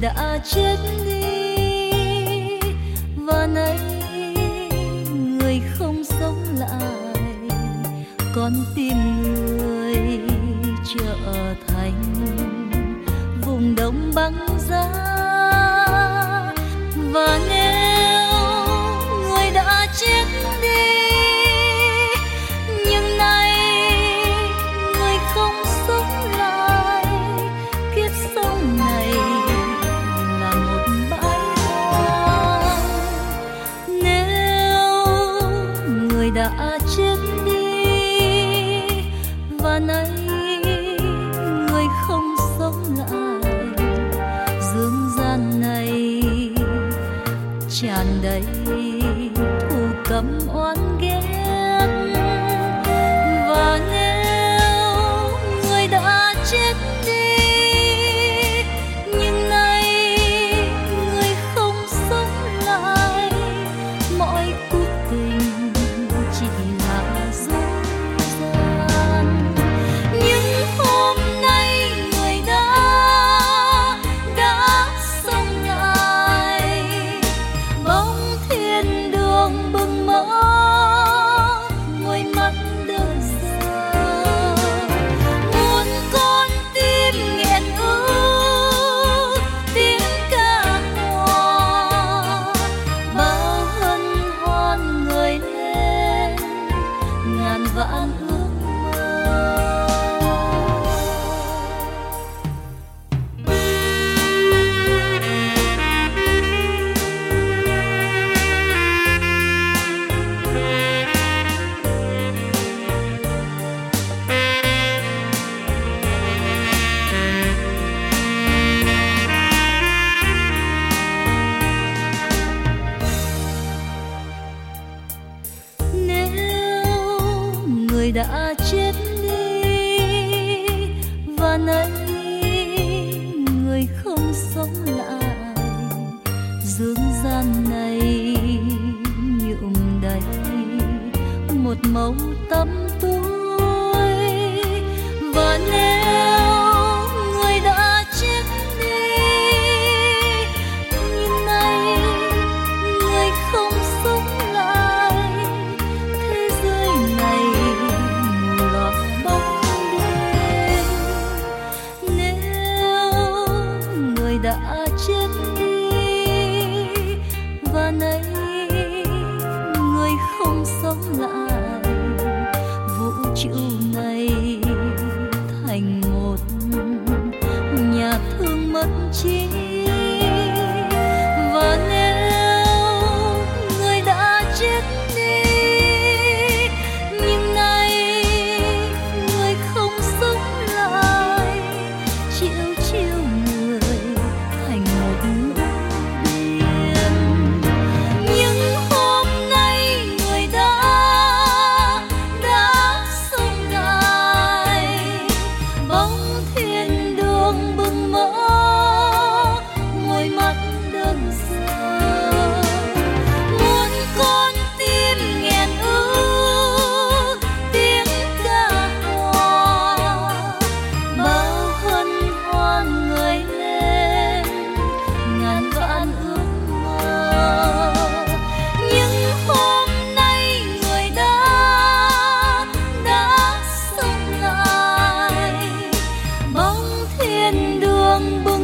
đã chết đi và nay người không sống lại, con tim người trở thành vùng đông băng giá. Và nếu người đã chết đi nhưng nay người không sống lại, kiếp sống này là một bãi hoang. Nếu người đã chết đi và nay người không sống lại, dương gian này tràn đầy thù căm oán ghét. Và nếu người đã chết đi nhưng nay người không sống lại, mọi cuộc tình chỉ là dối gian. Nhưng hôm nay người đã sống lại, bóng thiên đường bừng mỡ, ngồi mắt đơn sơ. Muôn con tim nghẹn ước tiếng ca hòa, bao hân hoan người lên ngàn vạn ước mơ. Nếu người đã chết đi và nay người không sống lại, dương gian này nhuộm đầy một màu tăm tối. Và nếu người đã chết đi nhưng nay người không sống lại, thế giới này mù loà bóng đêm. Nếu người đã chết đi và nay người không sống lại, vũ trụ này thành một nhà thương mất trí. Và nếu người đã chết đi nhưng nay người không sống lại, chiều chiều người thành một nỗi điên. Nhưng hôm nay người đã sống lại, bóng thiên đường bừng mỡ, ngồi mắt đơn sơ. Muôn con tim nghẹn ước tiếng ca hòa, bao hân hoan người lên ngàn vạn ước mơ. Nhưng hôm nay người đã sống lại, bóng thiên đường bừng